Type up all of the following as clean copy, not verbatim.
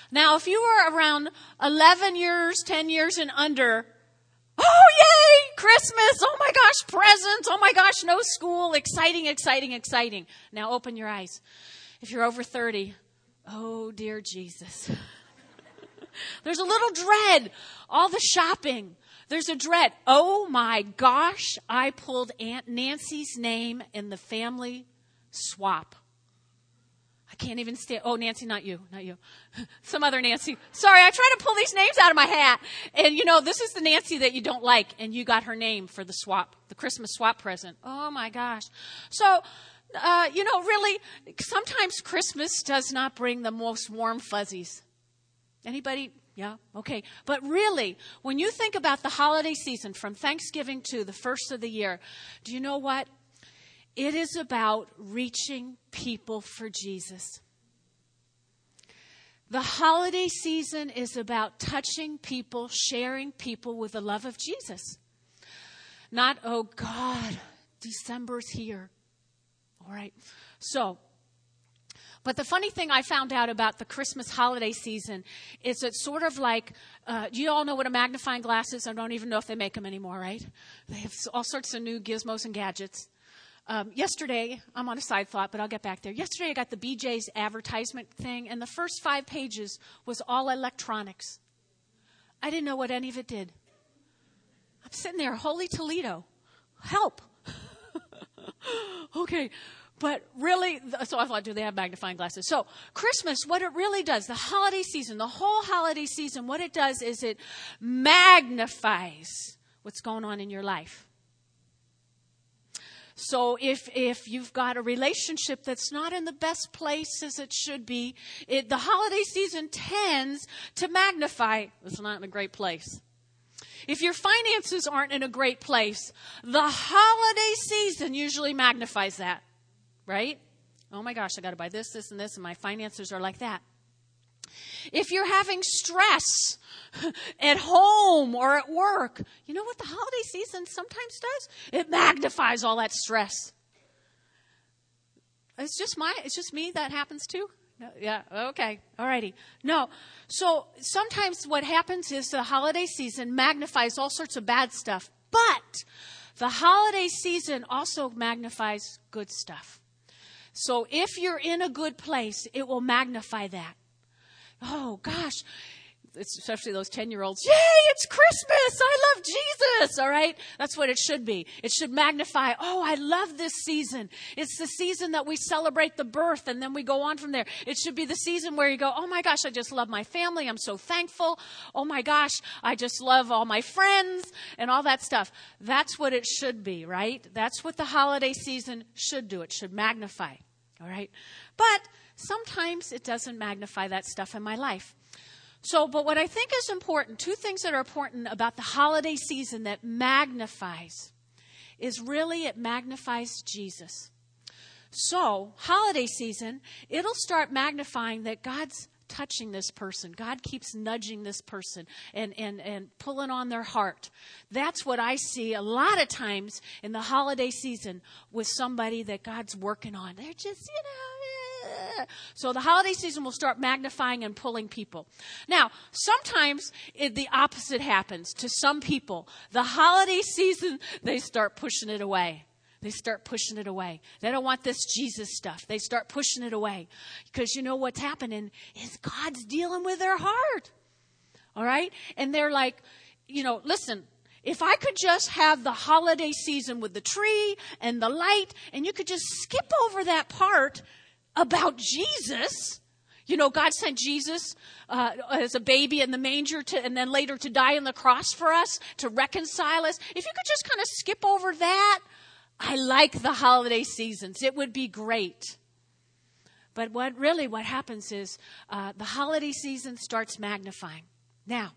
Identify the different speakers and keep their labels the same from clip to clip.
Speaker 1: Now, if you were around 11 years, 10 years and under, oh, yay, Christmas. Oh, my gosh, presents. Oh, my gosh, no school. Exciting, exciting, exciting. Now, open your eyes. If you're over 30, oh, dear Jesus. There's a little dread. All the shopping. There's a dread. Oh, my gosh, I pulled Aunt Nancy's name in the family swap. I can't even stand. Oh, Nancy, not you. Some other Nancy. Sorry, I try to pull these names out of my hat. And, this is the Nancy that you don't like, and you got her name for the swap, the Christmas swap present. Oh, my gosh. So, really, sometimes Christmas does not bring the most warm fuzzies. Anybody? Yeah? Okay. But really, when you think about the holiday season from Thanksgiving to the first of the year, do you know what? It is about reaching people for Jesus. The holiday season is about touching people, sharing people with the love of Jesus. Not, oh God, December's here. All right. But the funny thing I found out about the Christmas holiday season is it's sort of like, you all know what a magnifying glass is? I don't even know if they make them anymore, right? They have all sorts of new gizmos and gadgets. Yesterday, I'm on a side thought, but I'll get back there. Yesterday, I got the BJ's advertisement thing, and the first 5 pages was all electronics. I didn't know what any of it did. I'm sitting there, Holy Toledo, help. Okay, but really, so I thought, do they have magnifying glasses? So Christmas, what it really does, the holiday season, the whole holiday season, what it does is it magnifies what's going on in your life. So if you've got a relationship that's not in the best place as it should be, the holiday season tends to magnify it's not in a great place. If your finances aren't in a great place, the holiday season usually magnifies that, right? Oh my gosh, I got to buy this, this, and this, and my finances are like that. If you're having stress at home or at work, you know what the holiday season sometimes does? It magnifies all that stress. It's just me that happens too? No, yeah, okay, all righty. No, so sometimes what happens is the holiday season magnifies all sorts of bad stuff, but the holiday season also magnifies good stuff. So if you're in a good place, it will magnify that. Oh, gosh, especially those 10-year-olds. Yay, it's Christmas. I love Jesus. All right. That's what it should be. It should magnify. Oh, I love this season. It's the season that we celebrate the birth and then we go on from there. It should be the season where you go, oh my gosh, I just love my family. I'm so thankful. Oh my gosh, I just love all my friends and all that stuff. That's what it should be, right? That's what the holiday season should do. It should magnify. All right. But sometimes it doesn't magnify that stuff in my life. But what I think is important, 2 things that are important about the holiday season that magnifies is really it magnifies Jesus. So, holiday season, it'll start magnifying that God's touching this person. God keeps nudging this person and pulling on their heart. That's what I see a lot of times in the holiday season with somebody that God's working on. They're just, So the holiday season will start magnifying and pulling people. Now, sometimes the opposite happens to some people. The holiday season, they start pushing it away. They start pushing it away. They don't want this Jesus stuff. They start pushing it away. Because you know what's happening is God's dealing with their heart. All right? And they're like, listen, if I could just have the holiday season with the tree and the light, and you could just skip over that part about Jesus. God sent Jesus as a baby in the manger and then later to die on the cross for us, to reconcile us. If you could just kind of skip over that, I like the holiday seasons. It would be great. But what happens is the holiday season starts magnifying. Now,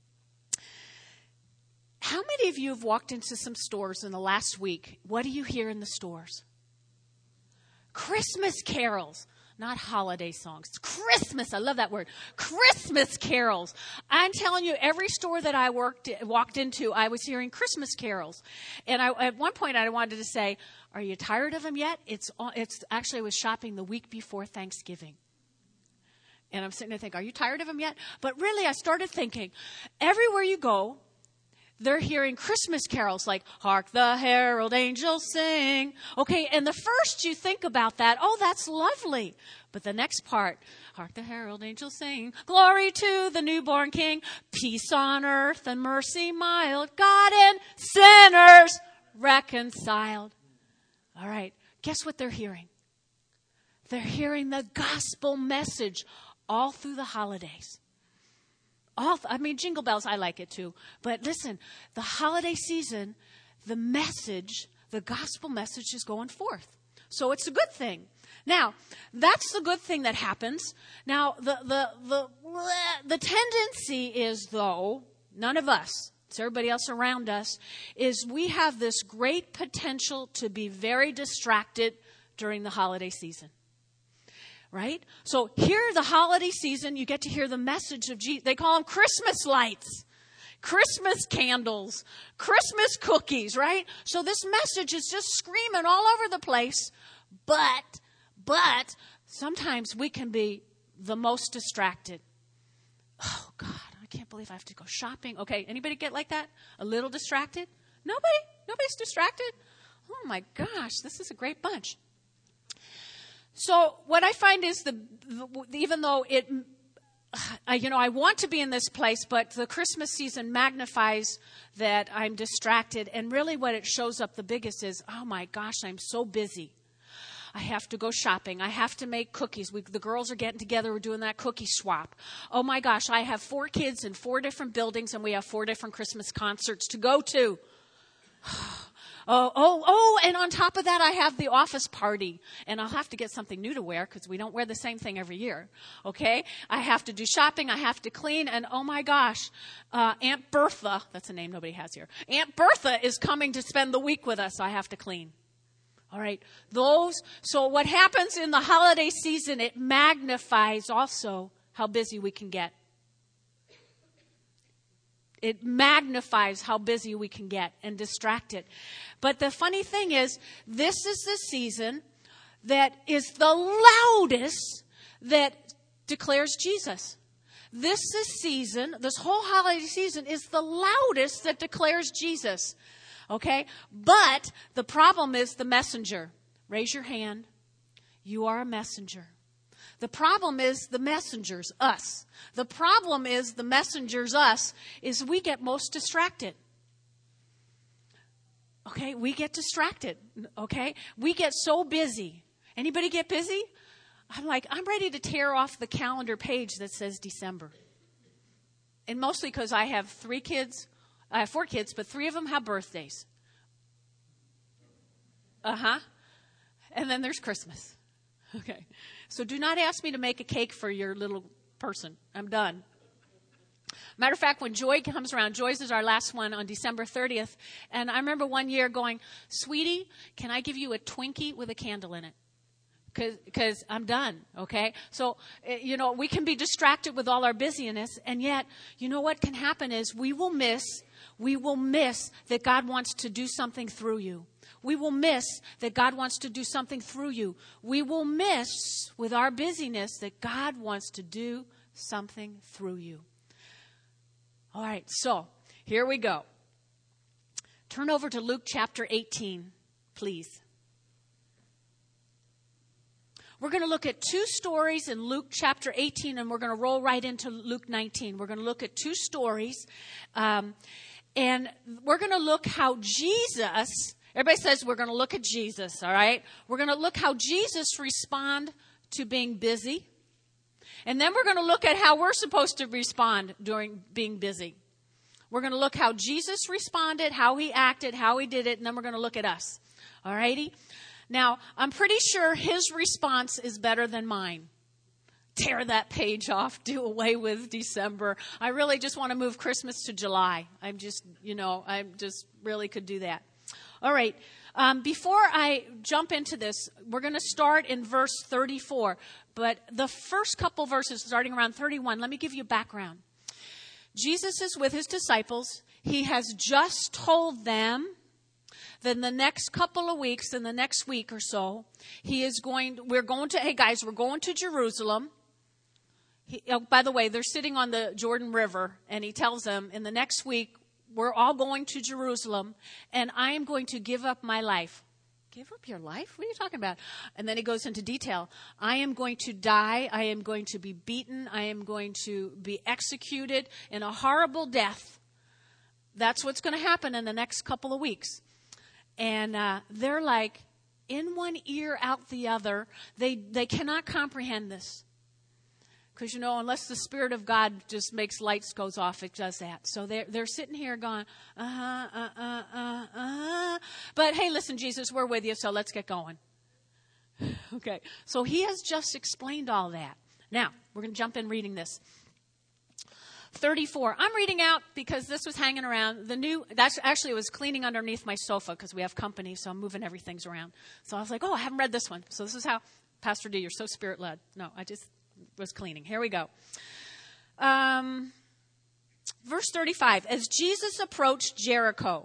Speaker 1: how many of you have walked into some stores in the last week? What do you hear in the stores? Christmas carols. Not holiday songs. It's Christmas. I love that word. Christmas carols. I'm telling you, every store that I walked into, I was hearing Christmas carols. And at one point, I wanted to say, are you tired of them yet? It's actually, I was shopping the week before Thanksgiving. And I'm sitting there thinking, are you tired of them yet? But really, I started thinking, everywhere you go, they're hearing Christmas carols like, hark the herald angels sing. Okay, and the first you think about that, oh, that's lovely. But the next part, hark the herald angels sing, glory to the newborn King, peace on earth and mercy mild, God and sinners reconciled. All right, guess what they're hearing? They're hearing the gospel message all through the holidays. Jingle bells, I like it too. But listen, the holiday season, the message, the gospel message is going forth. So it's a good thing. Now, that's the good thing that happens. Now, the tendency is, though, none of us, it's everybody else around us, is we have this great potential to be very distracted during the holiday season. Right? So here, the holiday season, you get to hear the message of Jesus. They call them Christmas lights, Christmas candles, Christmas cookies, right? So this message is just screaming all over the place. But sometimes we can be the most distracted. Oh, God, I can't believe I have to go shopping. Okay, anybody get like that? A little distracted? Nobody's distracted? Oh, my gosh, this is a great bunch. So what I find is even though I want to be in this place, but the Christmas season magnifies that I'm distracted. And really what it shows up the biggest is, oh my gosh, I'm so busy. I have to go shopping. I have to make cookies. The girls are getting together. We're doing that cookie swap. Oh my gosh, I have 4 kids in 4 different buildings, and we have 4 different Christmas concerts to go to. And on top of that, I have the office party, and I'll have to get something new to wear because we don't wear the same thing every year, okay? I have to do shopping, I have to clean, and oh my gosh, Aunt Bertha, that's a name nobody has here, Aunt Bertha is coming to spend the week with us, I have to clean. All right, so what happens in the holiday season, it magnifies also how busy we can get. It magnifies how busy we can get and distracted. But the funny thing is, this is the season that is the loudest that declares Jesus. This whole holiday season is the loudest that declares Jesus. Okay? But the problem is the messenger. Raise your hand. You are a messenger. The problem is the messengers, us. The problem is the messengers, us, is we get most distracted. Okay, we get distracted. Okay, we get so busy. Anybody get busy? I'm ready to tear off the calendar page that says December. And mostly because I have 3 kids. I have 4 kids, but 3 of them have birthdays. And then there's Christmas. Okay. So do not ask me to make a cake for your little person. I'm done. Matter of fact, when Joy comes around, Joy's is our last one on December 30th. And I remember one year going, sweetie, can I give you a Twinkie with a candle in it? Because I'm done, okay? So, we can be distracted with all our busyness. And yet, you know what can happen is we will miss that God wants to do something through you. We will miss that God wants to do something through you. We will miss with our busyness that God wants to do something through you. All right, so here we go. Turn over to Luke chapter 18, please. We're going to look at 2 stories in Luke chapter 18, and we're going to roll right into Luke 19. We're going to look at 2 stories, and we're going to look how Jesus... Everybody says we're going to look at Jesus, all right? We're going to look how Jesus responded to being busy. And then we're going to look at how we're supposed to respond during being busy. We're going to look how Jesus responded, how he acted, how he did it, and then we're going to look at us. All righty? Now, I'm pretty sure his response is better than mine. Tear that page off, do away with December. I really just want to move Christmas to July. I just really could do that. All right, before I jump into this, we're going to start in verse 34. But the first couple verses, starting around 31, let me give you background. Jesus is with his disciples. He has just told them that in the next couple of weeks, in the next week or so, we're going to Jerusalem. By the way, they're sitting on the Jordan River, and he tells them, in the next week, we're all going to Jerusalem, and I am going to give up my life. Give up your life? What are you talking about? And then he goes into detail. I am going to die. I am going to be beaten. I am going to be executed in a horrible death. That's what's going to happen in the next couple of weeks. And they're like, in one ear, out the other. They cannot comprehend this. Because, unless the Spirit of God just makes lights goes off, it does that. So they're sitting here going, But hey, listen, Jesus, we're with you, so let's get going. Okay, so he has just explained all that. Now, we're going to jump in reading this. 34. I'm reading out because this was hanging around. It was cleaning underneath my sofa because we have company, so I'm moving everything's around. So I was like, I haven't read this one. So this is how, Pastor D, you're so Spirit-led. No, I just was cleaning. Here we go. Verse 35. As Jesus approached Jericho.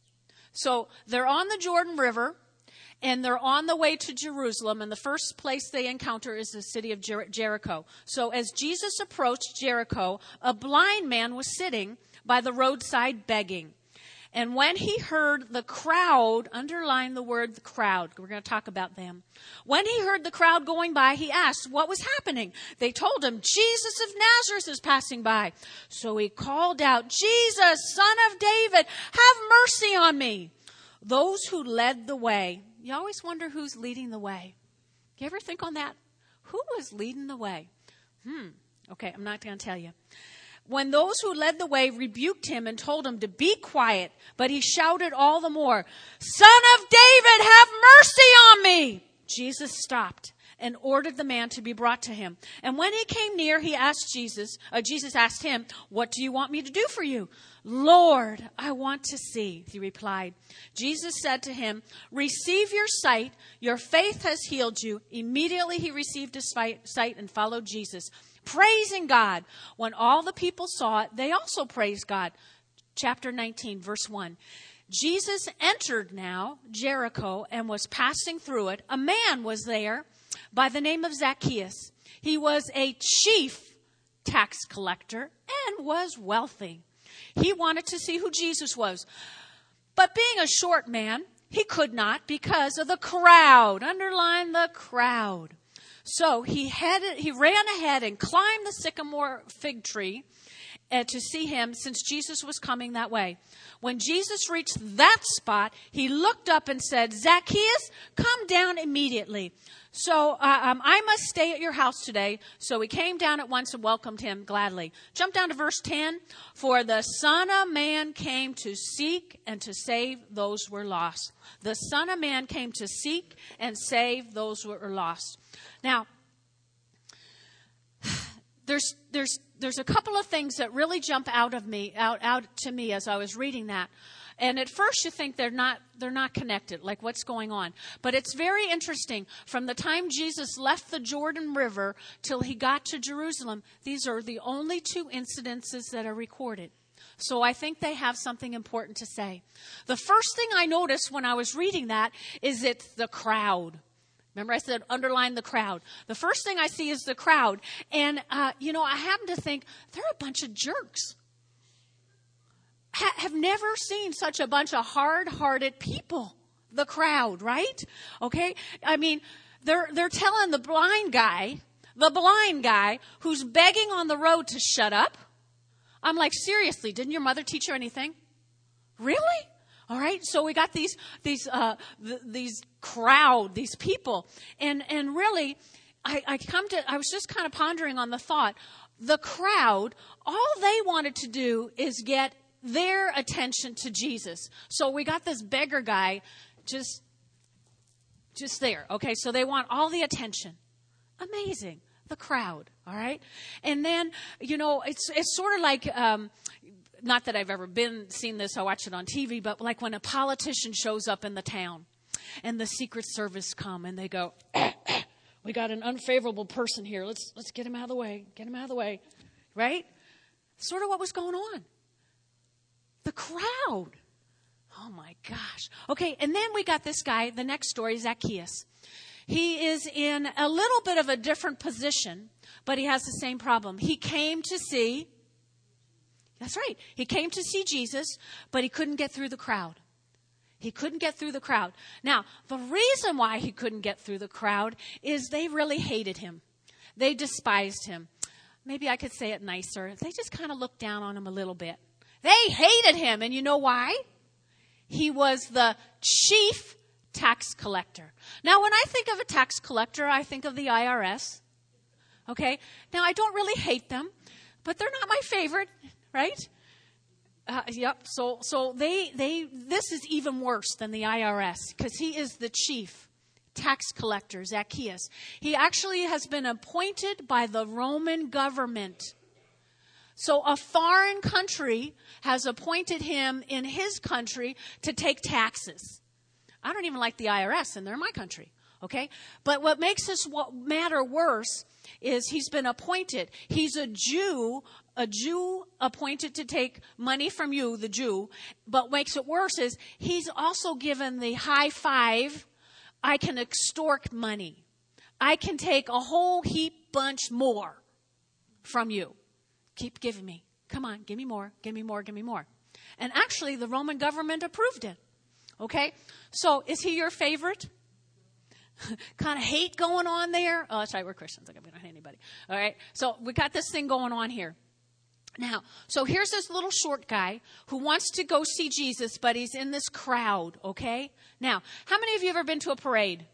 Speaker 1: So they're on the Jordan River, and they're on the way to Jerusalem, and the first place they encounter is the city of Jericho. So as Jesus approached Jericho, a blind man was sitting by the roadside begging. And when he heard the crowd, underline the word the crowd, we're going to talk about them. When he heard the crowd going by, he asked what was happening. They told him, Jesus of Nazareth is passing by. So he called out, Jesus, Son of David, have mercy on me. Those who led the way. You always wonder who's leading the way. You ever think on that? Who was leading the way? Okay, I'm not going to tell you. When those who led the way rebuked him and told him to be quiet, but he shouted all the more, Son of David, have mercy on me. Jesus stopped and ordered the man to be brought to him. And when he came near, Jesus asked him, what do you want me to do for you? Lord, I want to see, he replied. Jesus said to him, receive your sight. Your faith has healed you. Immediately he received his sight and followed Jesus, praising God. When all the people saw it, they also praised God. Chapter 19, verse 1. Jesus entered now Jericho and was passing through it. A man was there by the name of Zacchaeus. He was a chief tax collector and was wealthy. He wanted to see who Jesus was. But being a short man, he could not because of the crowd. Underline the crowd. So he ran ahead and climbed the sycamore fig tree to see him, since Jesus was coming that way. When Jesus reached that spot, he looked up and said, Zacchaeus, come down immediately. So I must stay at your house today. So he came down at once and welcomed him gladly. Jump down to verse 10. For the Son of Man came to seek and to save those who were lost. The Son of Man came to seek and save those who were lost. Now, there's a couple of things that really jump out to me as I was reading that. And at first you think they're not connected, like what's going on. But it's very interesting. From the time Jesus left the Jordan River till he got to Jerusalem, these are the only two incidences that are recorded. So I think they have something important to say. The first thing I noticed when I was reading that is it's the crowd. Remember I said underline the crowd. The first thing I see is the crowd. And, I happen to think they're a bunch of jerks. Have never seen such a bunch of hard-hearted people. The crowd, right? Okay? I mean, they're telling the blind guy who's begging on the road to shut up. I'm like, seriously, didn't your mother teach you anything? Really? All right, so we got these crowd, these people, and really, I was just kind of pondering on the thought. The crowd, all they wanted to do is get their attention to Jesus. So we got this beggar guy, just there. Okay, so they want all the attention. Amazing, the crowd. All right, and then it's sort of like. Not that I've ever seen this, I watch it on TV, but like when a politician shows up in the town and the Secret Service come and they go, we got an unfavorable person here. Let's get him out of the way. Right? Sort of what was going on. The crowd. Oh my gosh. Okay, and then we got this guy, the next story, Zacchaeus. He is in a little bit of a different position, but he has the same problem. He came to see, that's right, he came to see Jesus, but he couldn't get through the crowd. He couldn't get through the crowd. Now, the reason why he couldn't get through the crowd is they really hated him. They despised him. Maybe I could say it nicer. They just kind of looked down on him a little bit. They hated him. And you know why? He was the chief tax collector. Now, when I think of a tax collector, I think of the IRS. Okay? Now, I don't really hate them, but they're not my favorite, right? Yep. So this is even worse than the IRS because he is the chief tax collector, Zacchaeus. He actually has been appointed by the Roman government. So a foreign country has appointed him in his country to take taxes. I don't even like the IRS, and they're my country. Okay? But what makes this matter worse is he's been appointed. He's a Jew appointed to take money from you, the Jew. But what makes it worse is he's also given the high five, I can extort money. I can take a whole heap bunch more from you. Keep giving me. Come on, give me more, give me more, give me more. And actually, the Roman government approved it. Okay? So, is he your favorite? Kind of hate going on there. Oh, that's right, we're Christians. We don't hate anybody. All right? So, we got this thing going on here. Now, so here's this little short guy who wants to go see Jesus, but he's in this crowd, okay? Now, how many of you have ever been to a parade?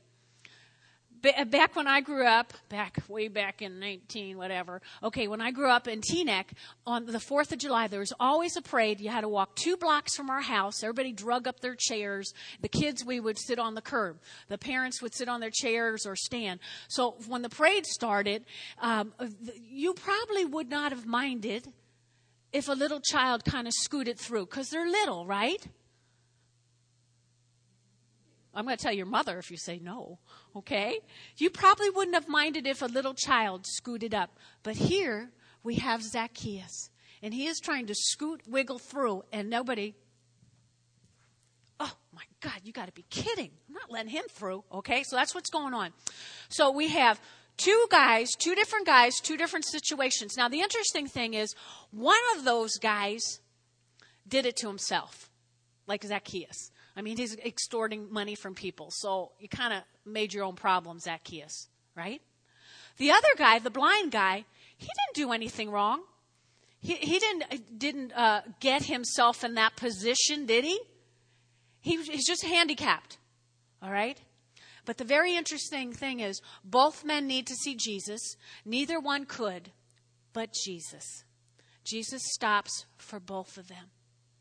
Speaker 1: Back when I grew up, way back in 19, whatever. Okay, when I grew up in Teaneck, on the 4th of July, there was always a parade. You had to walk 2 blocks from our house. Everybody drug up their chairs. The kids, we would sit on the curb. The parents would sit on their chairs or stand. So when the parade started, you probably would not have minded if a little child kind of scooted through, because they're little, right? I'm going to tell your mother if you say no, okay? You probably wouldn't have minded if a little child scooted up. But here we have Zacchaeus, and he is trying to wiggle through, and nobody. Oh, my God, you got to be kidding. I'm not letting him through, okay? So that's what's going on. So we have two different guys, 2 different situations. Now, the interesting thing is one of those guys did it to himself, like Zacchaeus. I mean, he's extorting money from people. So you kind of made your own problem, Zacchaeus, right? The other guy, the blind guy, he didn't do anything wrong. He didn't get himself in that position, did he? He's just handicapped, all right? But the very interesting thing is both men need to see Jesus. Neither one could, but Jesus. Jesus stops for both of them.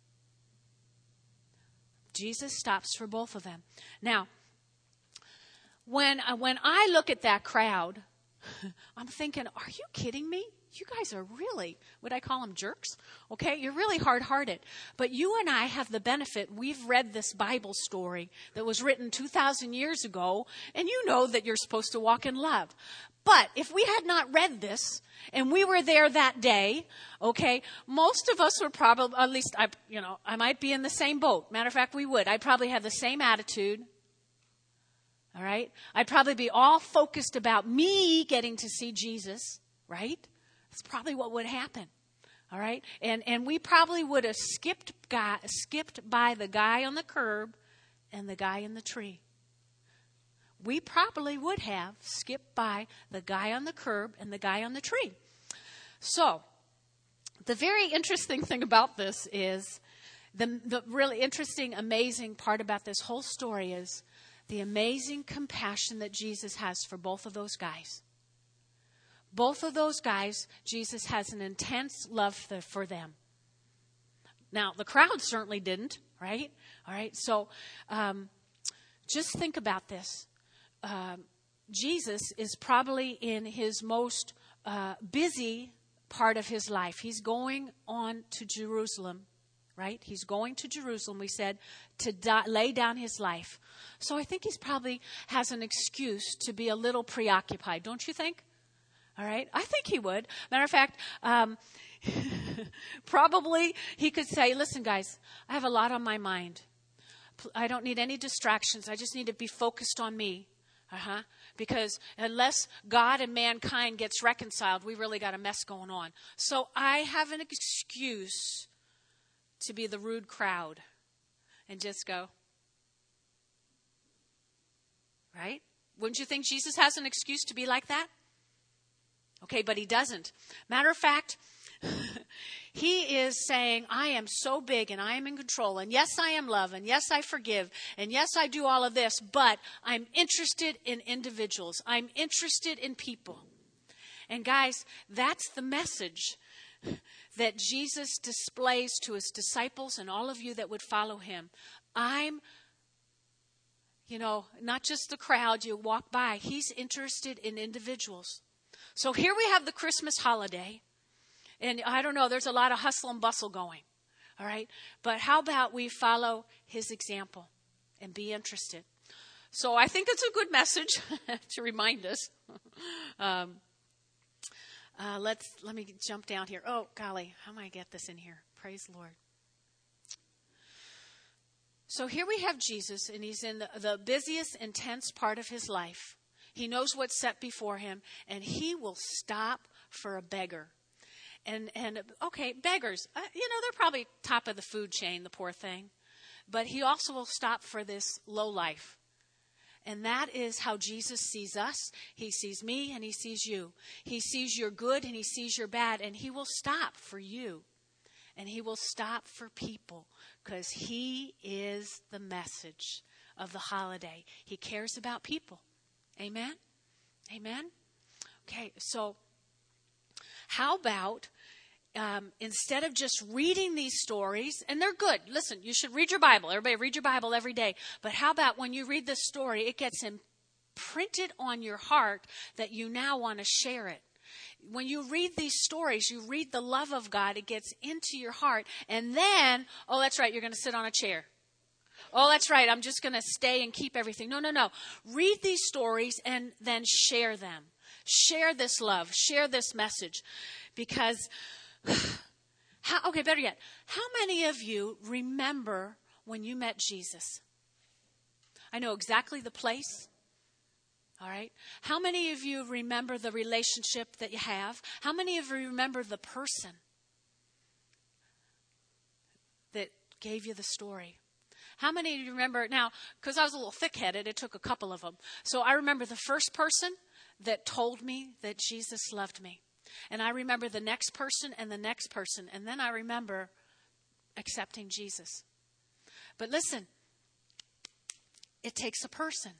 Speaker 1: Jesus stops for both of them. Now, when I look at that crowd, I'm thinking, are you kidding me? You guys are really, would I call them jerks? Okay, you're really hard-hearted. But you and I have the benefit, we've read this Bible story that was written 2,000 years ago, and you know that you're supposed to walk in love. But if we had not read this, and we were there that day, okay, most of us would probably, at least I might be in the same boat. Matter of fact, we would. I'd probably have the same attitude. All right? I'd probably be all focused about me getting to see Jesus, right? That's probably what would happen. All right? And we probably would have skipped by the guy on the curb and the guy in the tree. We probably would have skipped by the guy on the curb and the guy on the tree. So, the very interesting thing about this is, the really interesting, amazing part about this whole story is the amazing compassion that Jesus has for both of those guys. Both of those guys, Jesus has an intense love for them. Now, the crowd certainly didn't, right? All right, so just think about this. Jesus is probably in his most busy part of his life. He's going on to Jerusalem, right? He's going to Jerusalem, we said, to lay down his life. So I think he's probably has an excuse to be a little preoccupied, don't you think? All right? I think he would. Matter of fact, probably he could say, listen, guys, I have a lot on my mind. I don't need any distractions. I just need to be focused on me. because unless God and mankind gets reconciled, we really got a mess going on. So I have an excuse to be the rude crowd and just go, right? Wouldn't you think Jesus has an excuse to be like that? Okay, but he doesn't. Matter of fact, he is saying, I am so big and I am in control. And yes, I am love. And yes, I forgive. And yes, I do all of this. But I'm interested in individuals. I'm interested in people. And guys, that's the message that Jesus displays to his disciples and all of you that would follow him. I'm, not just the crowd you walk by. He's interested in individuals. So here we have the Christmas holiday. And I don't know, there's a lot of hustle and bustle going. All right? But how about we follow his example and be interested? So I think it's a good message to remind us. Let me jump down here. Oh, golly, how am I get this in here? Praise the Lord. So here we have Jesus, and he's in the busiest, intense part of his life. He knows what's set before him, and he will stop for a beggar. And okay, beggars, they're probably top of the food chain, the poor thing. But he also will stop for this low life. And that is how Jesus sees us. He sees me and he sees you. He sees your good and he sees your bad. And he will stop for you. And he will stop for people because he is the message of the holiday. He cares about people. Amen? Amen? Okay, so how about instead of just reading these stories, and they're good. Listen, you should read your Bible. Everybody read your Bible every day. But how about when you read this story, it gets imprinted on your heart that you now want to share it. When you read these stories, you read the love of God. It gets into your heart. And then, oh, that's right, you're going to sit on a chair. Oh, that's right, I'm just going to stay and keep everything. No. Read these stories and then share them. Share this love. Share this message. Because, better yet, how many of you remember when you met Jesus? I know exactly the place. All right. How many of you remember the relationship that you have? How many of you remember the person that gave you the story? How many of you remember, now, because I was a little thick-headed, it took a couple of them. So I remember the first person that told me that Jesus loved me. And I remember the next person and the next person. And then I remember accepting Jesus. But listen, it takes a person.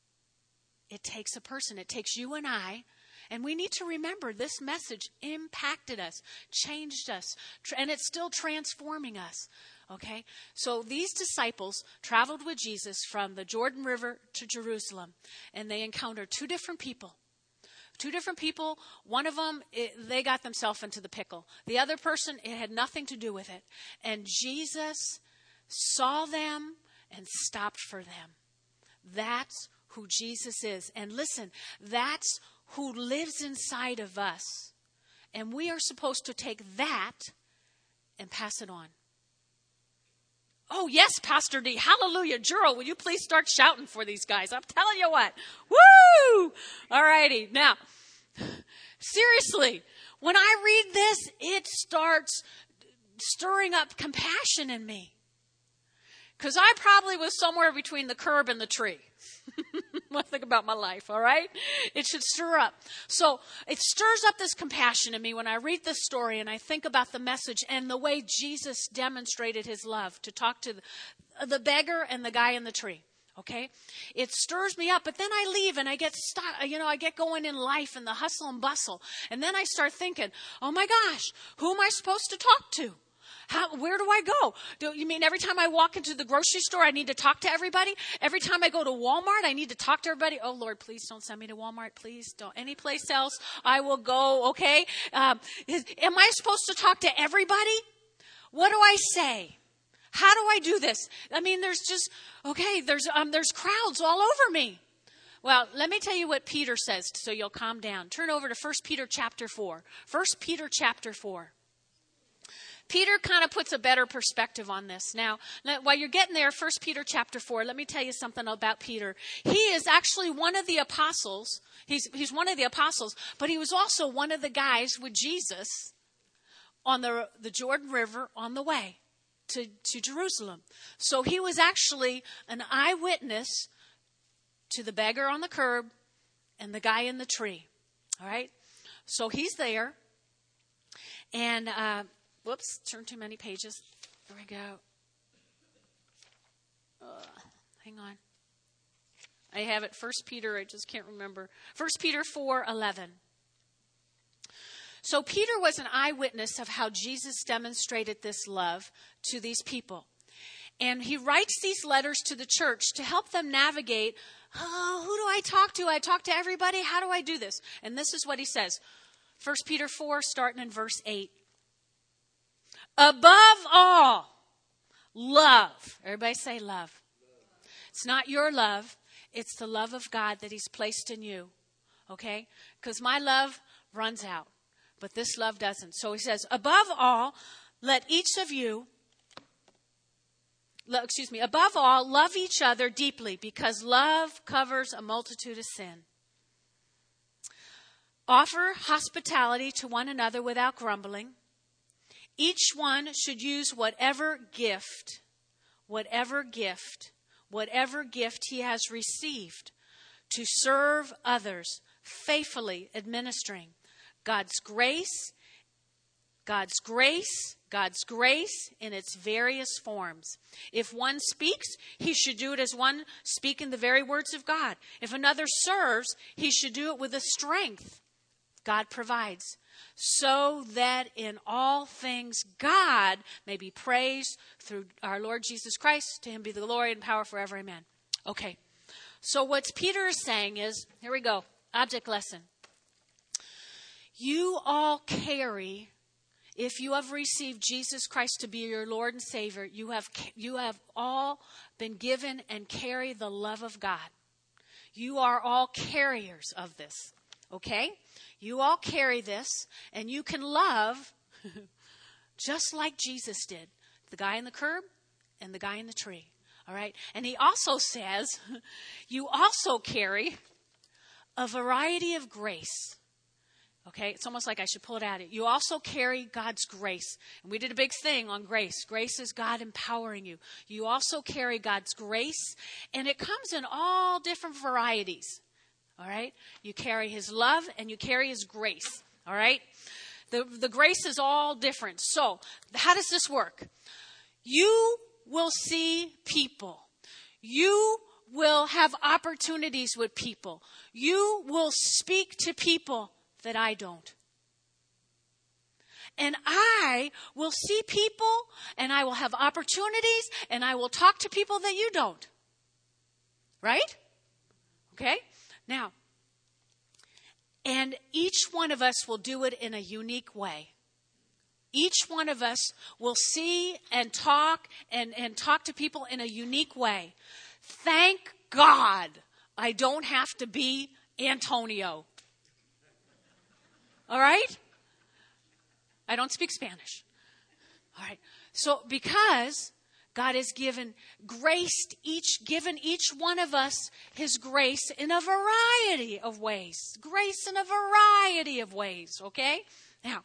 Speaker 1: It takes a person. It takes you and I. And we need to remember this message impacted us, changed us, and it's still transforming us. Okay? So these disciples traveled with Jesus from the Jordan River to Jerusalem, and they encountered two different people. Two different people. One of them, they got themselves into the pickle. The other person, it had nothing to do with it. And Jesus saw them and stopped for them. That's who Jesus is. And listen, that's who lives inside of us. And we are supposed to take that and pass it on. Oh, yes, Pastor D. Hallelujah. Juro, will you please start shouting for these guys? I'm telling you what. Woo! All righty. Now, seriously, when I read this, it starts stirring up compassion in me. Because I probably was somewhere between the curb and the tree. When I think about my life, all right? It should stir up. So it stirs up this compassion in me when I read this story and I think about the message and the way Jesus demonstrated his love to talk to the beggar and the guy in the tree. Okay? It stirs me up, but then I leave and I get stuck, I get going in life and the hustle and bustle. And then I start thinking, oh my gosh, who am I supposed to talk to? Where do I go? Do you mean every time I walk into the grocery store, I need to talk to everybody? Every time I go to Walmart, I need to talk to everybody? Oh, Lord, please don't send me to Walmart. Please don't. Any place else, I will go, okay? Am I supposed to talk to everybody? What do I say? How do I do this? I mean, there's crowds all over me. Well, let me tell you what Peter says so you'll calm down. Turn over to 1 Peter chapter 4. 1 Peter chapter 4. Peter kind of puts a better perspective on this. Now, while you're getting there, 1 Peter chapter 4, let me tell you something about Peter. He is actually one of the apostles. He's one of the apostles, but he was also one of the guys with Jesus on the Jordan River on the way to Jerusalem. So he was actually an eyewitness to the beggar on the curb and the guy in the tree. All right? So he's there. And, whoops, turned too many pages. There we go. Hang on. I have it, 1 Peter, I just can't remember. 1 Peter 4:11. So Peter was an eyewitness of how Jesus demonstrated this love to these people. And he writes these letters to the church to help them navigate, who do I talk to? I talk to everybody. How do I do this? And this is what he says. 1 Peter 4, starting in verse 8. Above all, love. Everybody say love. It's not your love. It's the love of God that he's placed in you. Okay? Because my love runs out. But this love doesn't. So he says, above all, let each of you, above all, love each other deeply, because love covers a multitude of sin. Offer hospitality to one another without grumbling. Each one should use whatever gift he has received to serve others, faithfully administering God's grace in its various forms. If one speaks, he should do it as one speaking the very words of God. If another serves, he should do it with the strength God provides, so that in all things God may be praised through our Lord Jesus Christ. To him be the glory and power forever. Amen. Okay. So what Peter is saying is, here we go, object lesson. You all carry, if you have received Jesus Christ to be your Lord and Savior, you have all been given and carry the love of God. You are all carriers of this. Okay? You all carry this, and you can love just like Jesus did. The guy in the curb and the guy in the tree. All right? And he also says, you also carry a variety of grace. Okay? It's almost like I should pull it out. You also carry God's grace. And we did a big thing on grace. Grace is God empowering you. You also carry God's grace, and it comes in all different varieties. All right? You carry his love and you carry his grace. All right? The grace is all different. So, how does this work? You will see people. You will have opportunities with people. You will speak to people that I don't. And I will see people, and I will have opportunities, and I will talk to people that you don't. Right? Okay? Now, and each one of us will do it in a unique way. Each one of us will see and talk to people in a unique way. Thank God I don't have to be Antonio. All right? I don't speak Spanish. All right. So because God has given each one of us his grace in a variety of ways. Grace in a variety of ways, okay? Now,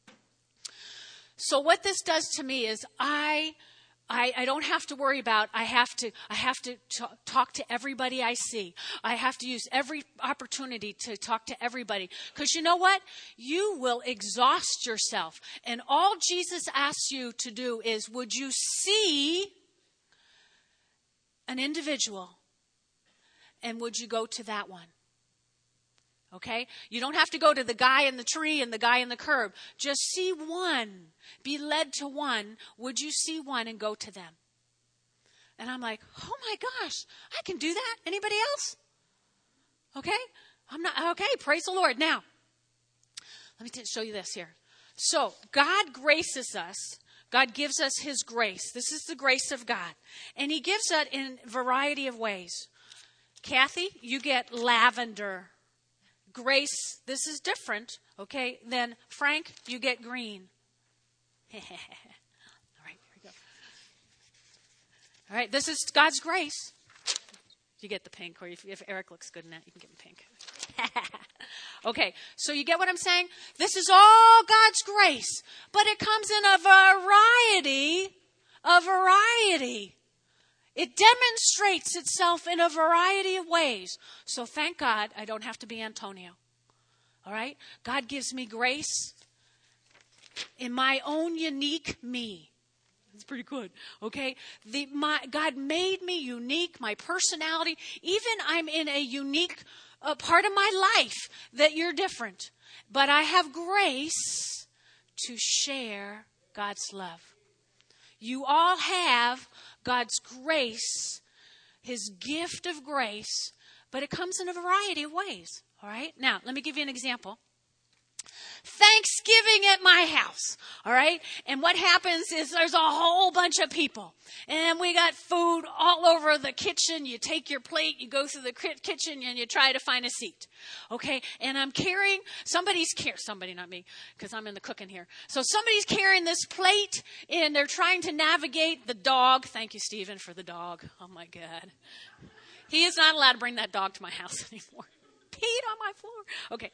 Speaker 1: so what this does to me is I don't have to worry about, I have to talk to everybody I see. I have to use every opportunity to talk to everybody. Because you know what? You will exhaust yourself. And all Jesus asks you to do is, would you see an individual, and would you go to that one? Okay? You don't have to go to the guy in the tree and the guy in the curb. Just see one. Be led to one. Would you see one and go to them? And I'm like, oh my gosh, I can do that. Anybody else? Okay? Okay, praise the Lord. Now, let me show you this here. So, God graces us. God gives us his grace. This is the grace of God. And he gives that in a variety of ways. Kathy, you get lavender. Grace, this is different, okay? Then Frank, you get green. All right, here we go. All right, this is God's grace. You get the pink, or if Eric looks good in that, you can give him pink. Okay, so you get what I'm saying? This is all God's grace, but it comes in a variety. It demonstrates itself in a variety of ways. So thank God I don't have to be Antonio. All right? God gives me grace in my own unique me. It's pretty good. Okay? God made me unique, my personality. Even I'm in a unique part of my life that you're different. But I have grace to share God's love. You all have God's grace, His gift of grace, but it comes in a variety of ways. All right? Now, let me give you an example. Thanksgiving at my house, all right? And what happens is there's a whole bunch of people. And we got food all over the kitchen. You take your plate, you go through the kitchen, and you try to find a seat, okay? And I'm carrying, somebody, not me, because I'm in the cooking here. So somebody's carrying this plate, and they're trying to navigate the dog. Thank you, Stephen, for the dog. Oh, my God. He is not allowed to bring that dog to my house anymore. Peed on my floor. Okay.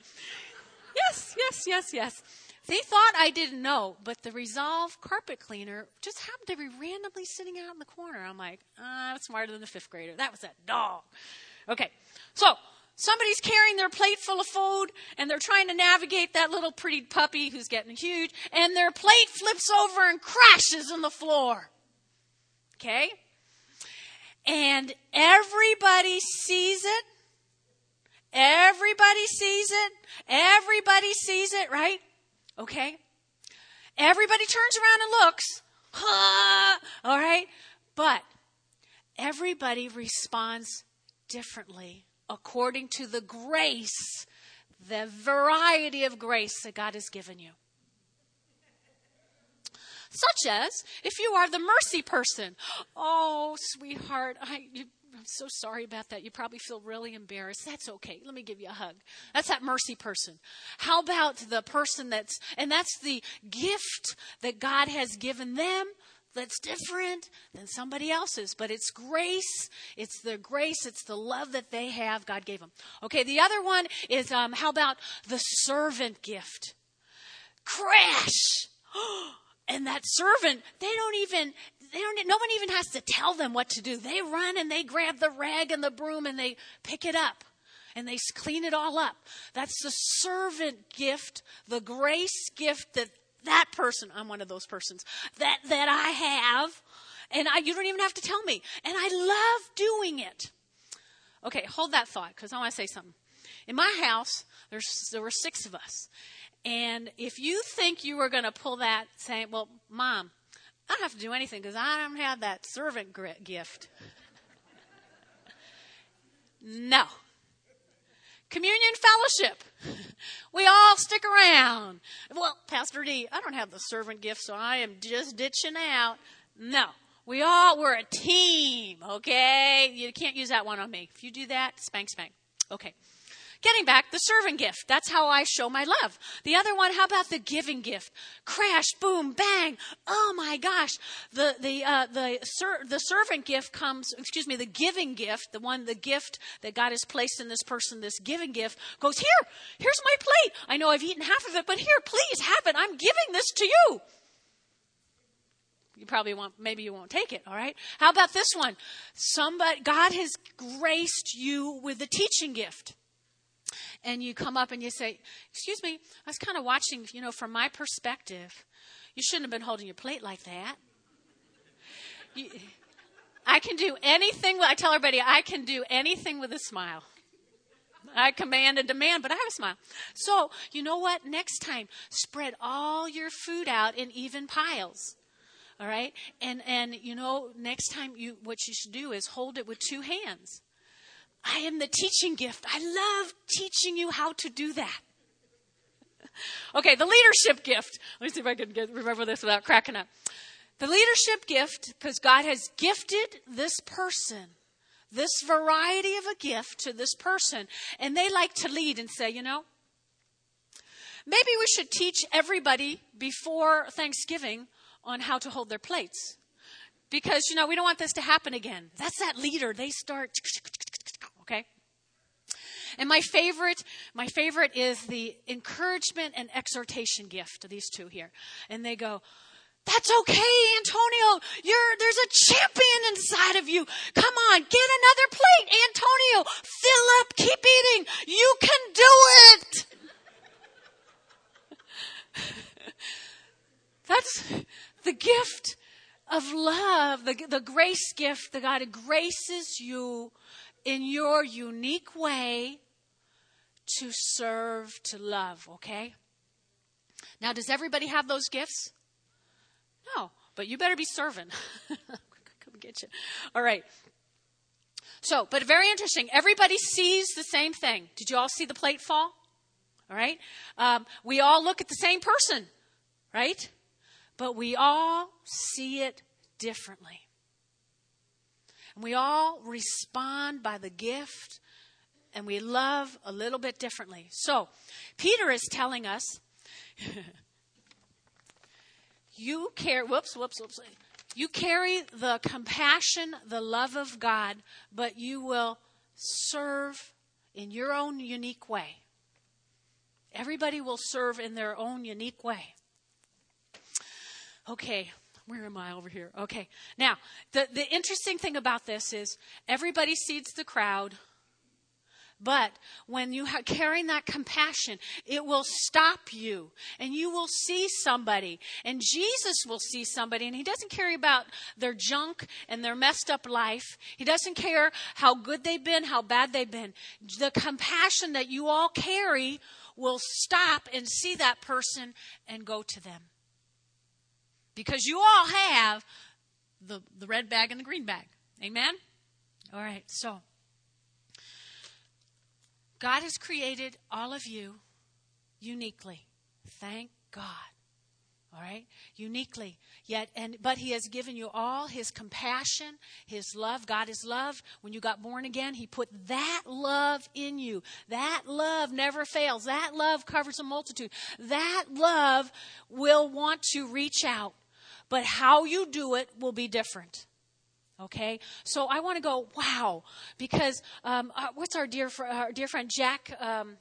Speaker 1: Yes. They thought I didn't know, but the Resolve carpet cleaner just happened to be randomly sitting out in the corner. I'm like, I'm smarter than the 5th grader. That was that dog. Okay, so somebody's carrying their plate full of food, and they're trying to navigate that little pretty puppy who's getting huge, and their plate flips over and crashes on the floor. Okay? And everybody sees it. Everybody sees it, right? Okay. Everybody turns around and looks. All right. But everybody responds differently according to the grace, the variety of grace that God has given you. Such as, if you are the mercy person. Oh, sweetheart, I'm so sorry about that. You probably feel really embarrassed. That's okay. Let me give you a hug. That's that mercy person. How about the person that's the gift that God has given them that's different than somebody else's. But it's grace. It's the love that they have. God gave them. Okay, the other one is, how about the servant gift? Crash! And that servant, no one even has to tell them what to do. They run and they grab the rag and the broom and they pick it up and they clean it all up. That's the servant gift, the grace gift that person, I'm one of those persons, that I have. And you don't even have to tell me. And I love doing it. Okay, hold that thought because I want to say something. In my house, there were 6 of us. And if you think you were going to pull that, saying, well, Mom, I don't have to do anything because I don't have that servant gift. No. Communion fellowship. We all stick around. Well, Pastor D, I don't have the servant gift, so I am just ditching out. No. We're a team, okay? You can't use that one on me. If you do that, spank. Okay. Getting back, the servant gift. That's how I show my love. The other one, how about the giving gift? Crash, boom, bang. Oh my gosh. The servant gift the giving gift, the gift that God has placed in this person, this giving gift, goes, here's my plate. I know I've eaten half of it, but here, please have it. I'm giving this to you. You probably maybe you won't take it, all right? How about this one? God has graced you with the teaching gift. And you come up and you say, excuse me, I was kind of watching, from my perspective. You shouldn't have been holding your plate like that. I can do anything. I tell everybody, I can do anything with a smile. I command and demand, but I have a smile. So, you know what? Next time, spread all your food out in even piles. All right? And next time, what you should do is hold it with 2 hands. I am the teaching gift. I love teaching you how to do that. Okay, the leadership gift. Let me see if I can remember this without cracking up. The leadership gift, because God has gifted this person, this variety of a gift to this person, and they like to lead and say, maybe we should teach everybody before Thanksgiving on how to hold their plates. Because, we don't want this to happen again. That's that leader. They start, okay? And my favorite is the encouragement and exhortation gift of these two here. And they go, that's okay, Antonio. There's a champion inside of you. Come on, get another plate, Antonio. Fill up, keep eating. You can do it. That's the gift of love, the grace gift that God graces you in your unique way to serve, to love, okay? Now, does everybody have those gifts? No, but you better be serving. Come get you. All right. So, but very interesting. Everybody sees the same thing. Did you all see the plate fall? All right. We all look at the same person, right? But we all see it differently. And we all respond by the gift, and we love a little bit differently. So, Peter is telling us, you carry the compassion, the love of God, but you will serve in your own unique way. Everybody will serve in their own unique way. Okay, where am I over here? Okay, now, the interesting thing about this is everybody sees the crowd, but when you are carrying that compassion, it will stop you, and you will see somebody, and Jesus will see somebody, and he doesn't care about their junk and their messed up life. He doesn't care how good they've been, how bad they've been. The compassion that you all carry will stop and see that person and go to them. Because you all have the red bag and the green bag. Amen? All right, so God has created all of you uniquely. Thank God. All right? Uniquely. But he has given you all his compassion, his love. God is love. When you got born again, he put that love in you. That love never fails. That love covers a multitude. That love will want to reach out. But how you do it will be different. Okay? So I want to go, wow. Because what's our dear friend Jack,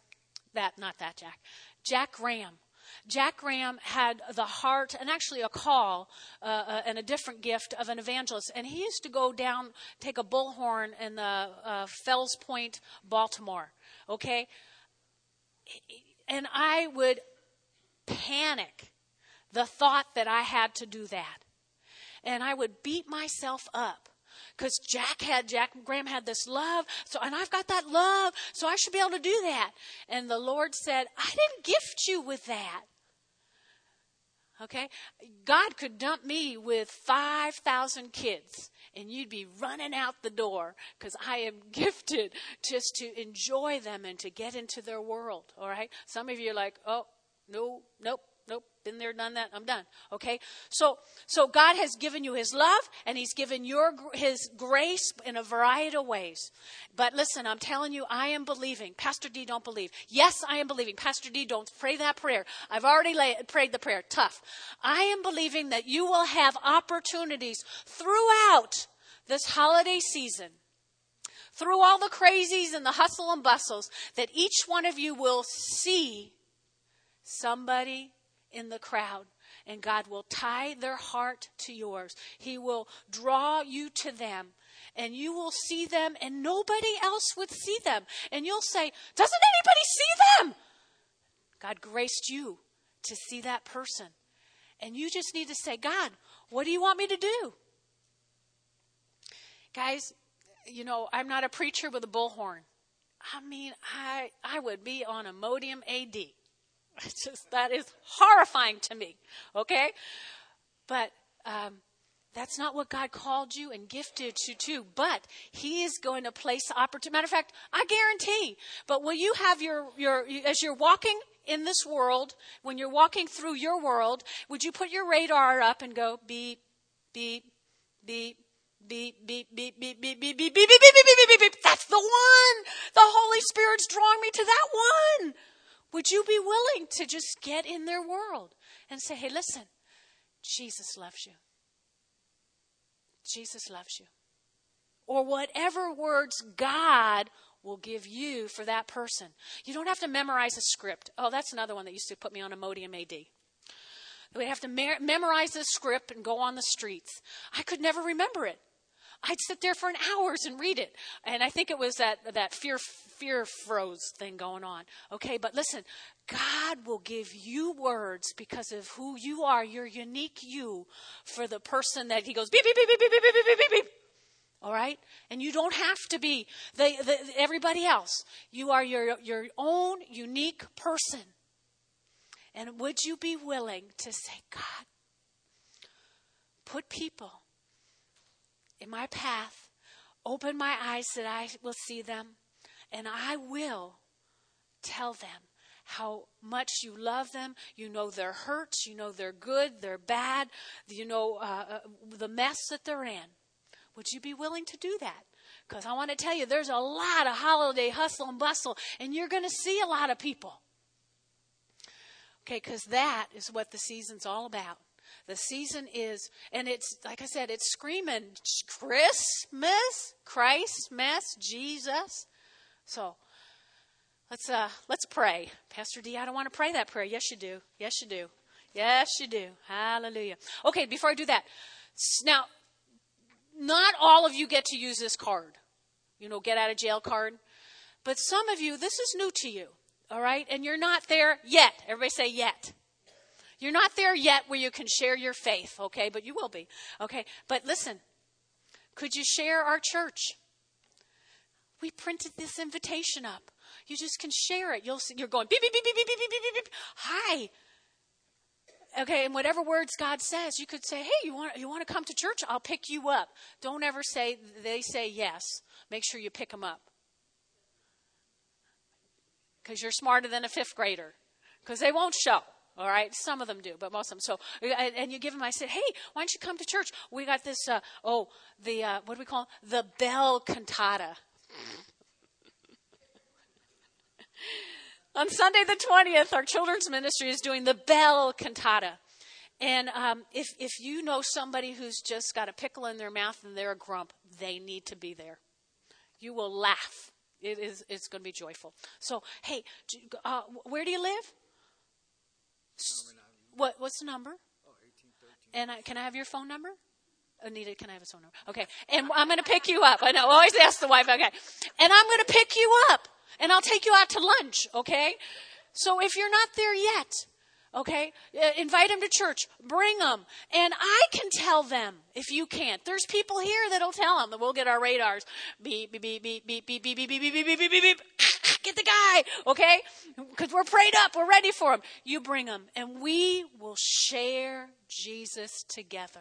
Speaker 1: Jack Graham. Jack Graham had the heart and actually a call and a different gift of an evangelist. And he used to go down, take a bullhorn in the Fells Point, Baltimore. Okay? And I would panic the thought that I had to do that. And I would beat myself up. Because Jack Graham had this love, and I've got that love, so I should be able to do that. And the Lord said, I didn't gift you with that. Okay? God could dump me with 5,000 kids, and you'd be running out the door, because I am gifted just to enjoy them and to get into their world. All right? Some of you are like, oh, nope. Been there, done that. I'm done. Okay? So God has given you his love, and he's given his grace in a variety of ways. But listen, I'm telling you, I am believing. Pastor D, don't believe. Yes, I am believing. Pastor D, don't pray that prayer. I've already prayed the prayer. Tough. I am believing that you will have opportunities throughout this holiday season, through all the crazies and the hustle and bustles, that each one of you will see somebody in the crowd, and God will tie their heart to yours. He will draw you to them, and you will see them, and nobody else would see them. And you'll say, doesn't anybody see them? God graced you to see that person. And you just need to say, God, what do you want me to do? Guys, I'm not a preacher with a bullhorn. I mean, I would be on Imodium AD. That is horrifying to me, okay? But that's not what God called you and gifted you to. But he is going to place opportunity. Matter of fact, I guarantee. But will you have as you're walking in this world, when you're walking through your world, would you put your radar up and go beep, beep, beep, beep, beep, beep, beep, beep, beep, beep, beep, beep, beep, beep, beep, beep. That's the one. The Holy Spirit's drawing me to that one. Would you be willing to just get in their world and say, hey, listen, Jesus loves you. Jesus loves you. Or whatever words God will give you for that person. You don't have to memorize a script. Oh, that's another one that used to put me on Imodium AD. We'd have to memorize the script and go on the streets. I could never remember it. I'd sit there for hours and read it. And I think it was that fear froze thing going on. Okay, but listen, God will give you words because of who you are, your unique you, for the person that he goes, beep, beep, beep, beep, beep, beep, beep, beep, beep, beep. All right? And you don't have to be everybody else. You are your own unique person. And would you be willing to say, God, put people in my path, open my eyes that I will see them, and I will tell them how much you love them. You know their hurts, you know their good, their bad, you know the mess that they're in. Would you be willing to do that? Because I want to tell you, there's a lot of holiday hustle and bustle, and you're going to see a lot of people. Okay, because that is what the season's all about. The season is, and it's, like I said, it's screaming Christmas, Jesus. So, let's pray. Pastor D, I don't want to pray that prayer. Yes, you do. Yes, you do. Yes, you do. Hallelujah. Okay, before I do that, now, not all of you get to use this card. You know, get out of jail card. But some of you, this is new to you. All right? And you're not there yet. Everybody say yet. You're not there yet where you can share your faith, okay? But you will be, okay? But listen, could you share our church? We printed this invitation up. You just can share it. You're going, beep, beep, beep, beep, beep, beep, beep, beep, beep. Hi. Okay, and whatever words God says, you could say, hey, you want to come to church? I'll pick you up. Don't ever say, they say yes. Make sure you pick them up. Because you're smarter than a fifth grader. Because they won't show. All right, some of them do, but most of them. So, and you give them, I said, hey, why don't you come to church? We got this, what do we call it? The bell cantata. On Sunday the 20th, our children's ministry is doing the bell cantata. And if you know somebody who's just got a pickle in their mouth and they're a grump, they need to be there. You will laugh. It's going to be joyful. So, hey, where do you live? What's the number? 1813. And can I have your phone number? Anita, can I have his phone number? Okay. And I'm going to pick you up. I know. Always ask the wife. Okay. And I'm going to pick you up. And I'll take you out to lunch. Okay. So if you're not there yet, okay, invite them to church. Bring them. And I can tell them if you can't. There's people here that'll tell them that we'll get our radars. Beep, beep, beep, beep, beep, beep, beep, beep, beep, beep, beep, beep, beep, beep. Get the guy, okay? Because we're prayed up. We're ready for him. You bring him. And we will share Jesus together.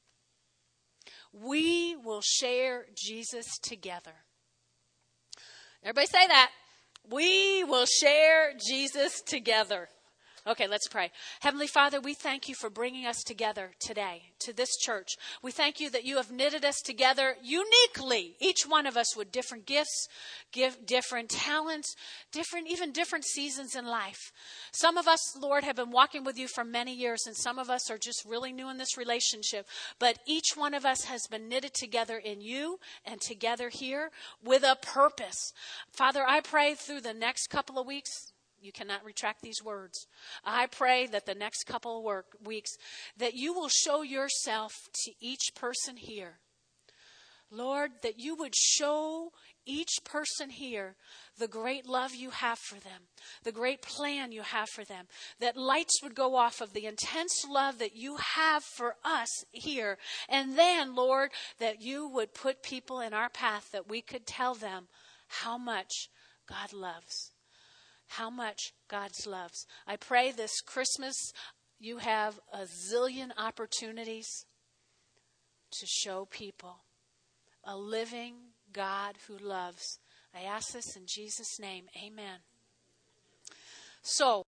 Speaker 1: We will share Jesus together. Everybody say that. We will share Jesus together. Okay, let's pray. Heavenly Father, we thank you for bringing us together today to this church. We thank you that you have knitted us together uniquely, each one of us with different gifts, different talents, even different seasons in life. Some of us, Lord, have been walking with you for many years, and some of us are just really new in this relationship. But each one of us has been knitted together in you and together here with a purpose. Father, I pray through the next couple of weeks, you cannot retract these words. I pray that the next couple of weeks that you will show yourself to each person here. Lord, that you would show each person here the great love you have for them, the great plan you have for them, that lights would go off of the intense love that you have for us here. And then, Lord, that you would put people in our path that we could tell them how much God loves. How much God loves. I pray this Christmas you have a zillion opportunities to show people a living God who loves. I ask this in Jesus' name. Amen. So